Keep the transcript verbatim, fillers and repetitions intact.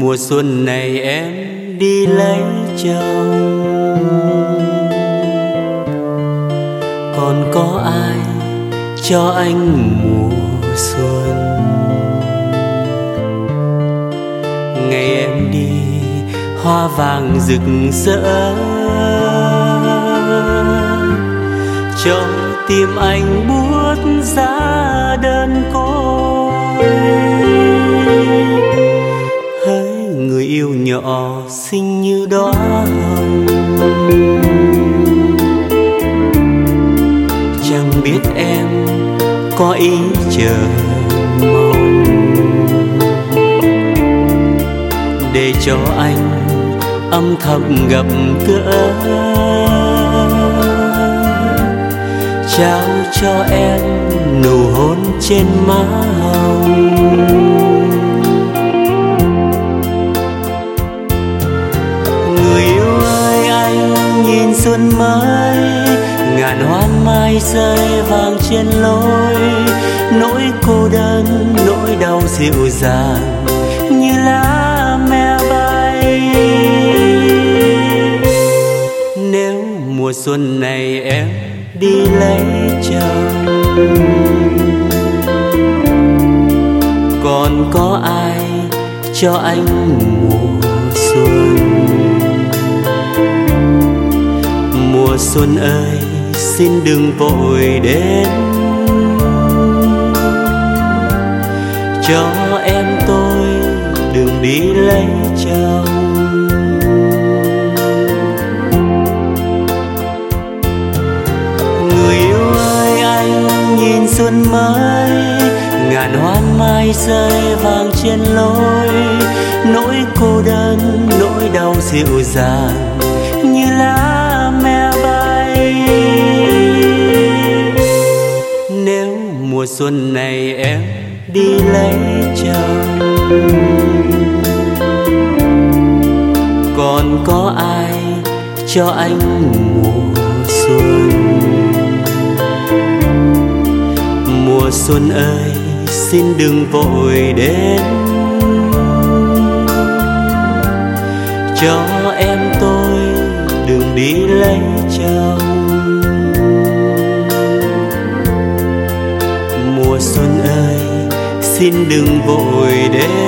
Mùa xuân này em đi lấy chồng, còn có ai cho anh mùa xuân? Ngày em đi hoa vàng rực rỡ, cho tim anh buốt giá đơn côi. Hỡi người yêu nhỏ xinh như đóa hồng, chẳng biết em có ý chờ mong, để cho anh âm thầm gặp gỡ, trao cho em nụ hôn trên má hồng. Người yêu ơi, anh nhìn xuân mới, ngàn hoa mai rơi vàng trên lối. Nỗi cô đơn, nỗi đau dịu dàng như lá me bay. Nếu mùa xuân này em đi lấy chồng, còn có ai cho anh mùa xuân? Mùa xuân ơi, xin đừng vội đến, cho em tôi đừng đi lấy chồng. Người yêu ơi, anh nhìn xuân mới, ngàn hoa mai rơi vàng trên lối. Nỗi cô đơn, nỗi đau dịu dàng như lá me bay. Nếu mùa xuân này em đi lấy chồng, còn có ai cho anh mùa xuân? Mùa xuân ơi, xin đừng vội đến, cho em tôi đừng đi lấy chồng. Mùa xuân ơi, xin đừng vội đến,